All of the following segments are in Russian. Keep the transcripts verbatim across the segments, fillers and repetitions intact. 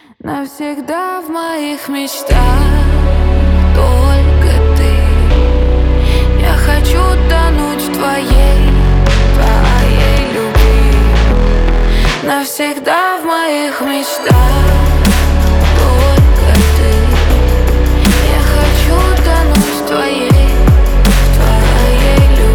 Навсегда в моих мечтах только ты. Я хочу тонуть в твоей, твоей любви. Навсегда в моих мечтах только ты. Я хочу тонуть в твоей, твоей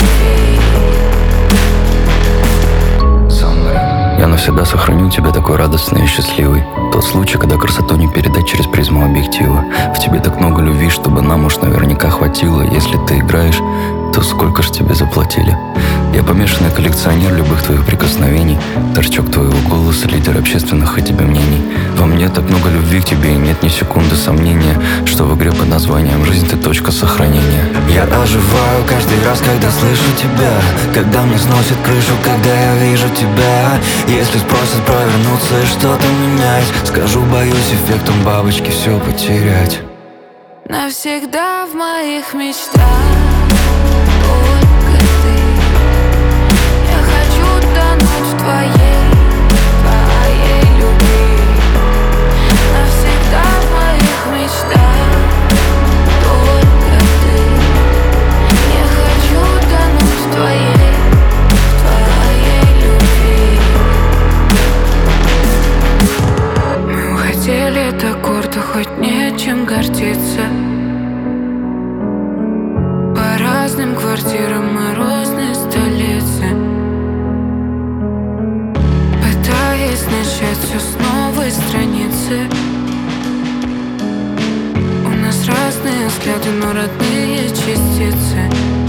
любви. Со мной я навсегда сохраню тебя такой радостный и счастливый. Тот случай, когда красоту не передать через призму объектива. В тебе так много любви, чтобы нам уж наверняка хватило. Если ты играешь, то сколько ж тебе заплатили? Я помешанный коллекционер любых твоих прикосновений, торчок твоего голоса, лидер общественных о тебе мнений. Во мне так много любви к тебе, и нет ни секунды сомнения, что в игре под названием «Жизнь» ты точка сохранения. Я оживаю каждый раз, когда слышу тебя, когда мне сносит крышу, когда я вижу тебя. Если спросят провернуться и что-то менять, скажу, боюсь эффектом бабочки все потерять. Навсегда в моих мечтах только ты. Я хочу тонуть в твоей, твоей любви. Навсегда в моих мечтах только ты. Я хочу тонуть в твоей, твоей любви. Мы хотели так гордо, хоть нечем гордиться. По разным квартирам морозной столицы, пытаясь начать все с новой страницы. У нас разные взгляды, но родные частицы.